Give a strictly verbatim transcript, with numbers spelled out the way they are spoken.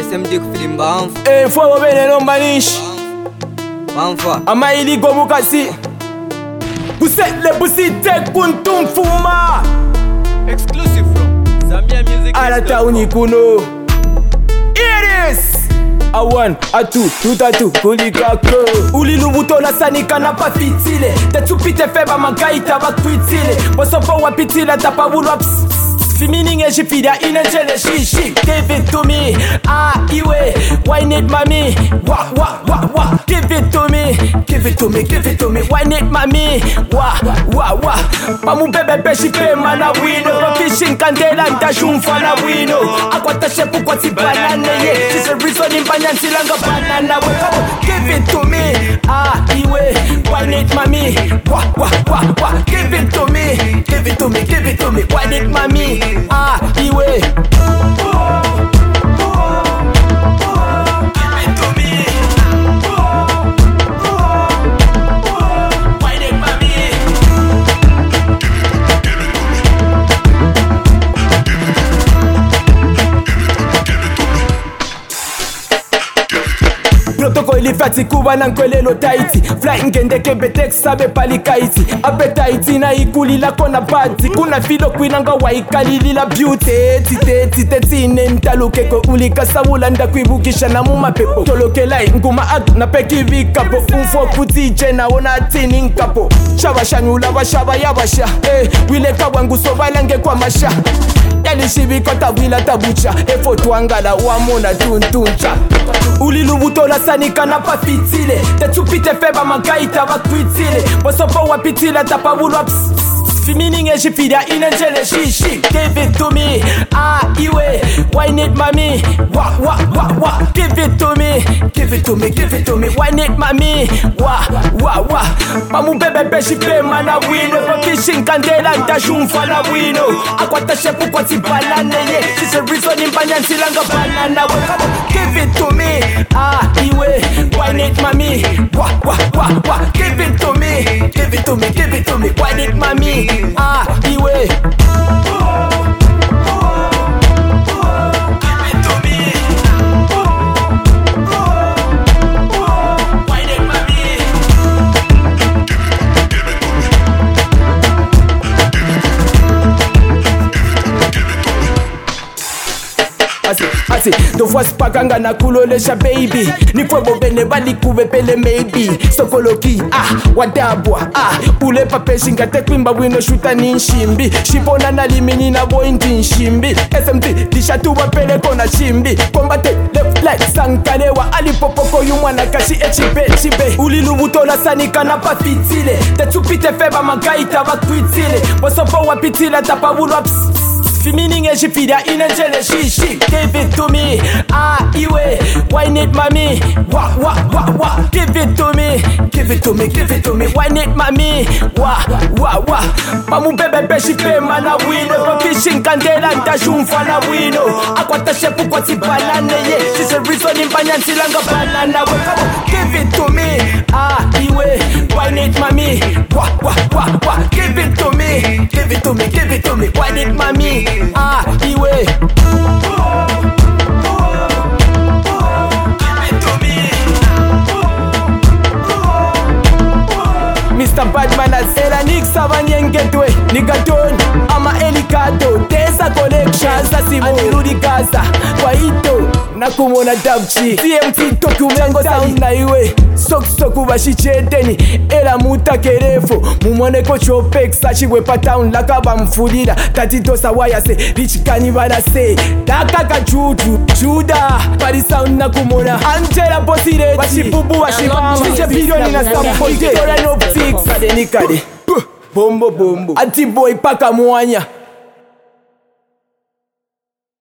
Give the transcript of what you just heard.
S M D film bamfu Eh mfo bene no manish bamfa amaili gomukasi Busetle busite kuntumfuma Exclusive from Zambia Music Alata unikuno It is A one, a two, tutatu, kulikako Ulilubuto la sanika na pa fitile Tetupite feba mangaita bakwitile Bosopo wapitile tapabulwa pss Fimining e jifida inenjele shishi Give it to me, ah iwe Wine it mami, wa wa wa wa Give it to me, give it to me, give it to me Wine it mami, wa wa wa Pamu bebe beshipe mana wino Rokishin kandela nda shumfa na wino Akwata shepu kwa si banane ye Sise reason in banyan silanga banana we Give it to me, ah iwe Wine it mami, wa wa wa wa Give it to me, give it to me, give it to me Wine it mami Ah, iwe Protocol ilifati kuba na nkwelelo taiti Fly ngende kebetek sabe pali kaiti Appetite na ikuli la kona bati Kuna filo kwinanga wa ikalili la beauty Tite tite tine mtaluke ko ulika sawula nda kuibukisha na muma pepo Toloke lai nguma ag na peki vikapo Unfo kuti jena ona tini nkapo Shaba shanyula wa shaba yabasha Eh wile kawangu sobalange kwa masha Yalishibi kota wila tabucha Efo tuangala wamona tuntuncha Ulilubuto la sanika na pa fitile Tetupite feba mangaita bakwitile Bosopo wapitile tapabulwa pss Fimining e jifida inenjele shishi Give it to me, ah iwe Wine it mami, wa wa wa wa Give it to me, give it to me, give it to me Wine it mami, wa wa wa Pamu bebe beshipe mana wino Rokishin kandela nda shumfa na wino Akwata shepu kwa si banane ye Sise reason in banyan silanga banana we Give it to me, ah iwe Wine it mami, wa wa wa wa Give it to me, give it to me, give it to me Wine it mami Ah, iwe Asi, asi, dovwa spaganga na kulolesha baby Nikwebo bene bali kuwepele maybe Sokoloki, ah, wadabwa, ah Ule pape shinga tekwimba wino shuta ni nshimbi Shipona na limini na bointi nshimbi S M T, disha tuwa pele kona chimbi Kombate, left light, sankalewa Alipopoko yumwana kashi echibe, chibe Ulilubuto la sanika na pa fitile Tetupite feba mangaita bakwitile Bosopo wapitile tapabulwa pss Fimining e jifida inenjele shishi Give it to me, ah iwe Wine it mami, wa wa wa wa Give it to me, give it to me, give it to me Wine it mami, wa wa wa Pamu bebe beshipe mana wino Rokishin kandela nda shumfa na wino Akwata shepu kwa si banane ye Sise reason in banyan silanga banana we Give it to me, ah iwe Wine it mami, wa wa wa wa Give it to me, give it to me, give it to me Wine it mami Ah, iwe Mister Badman azela nikusabanyengedwe Nigadon, ama elikado Teza collection, sasibo Anirudi Gaza, kwa ito Nakumona dabchi C M T toku mengo sound na iwe Sok soku bashichedeni Ela muta kerefo Mumone ko chopek sachi wepa town Lakaba mfulira Tati dosa waya se Rich kanibana se Daka kachutu Juda Pari sound nakumona Angela Bosire Washibubu washibama Chiche bilioni na sampote Toran optics Kade nikade Bombo bombo Anti boy paka mwanya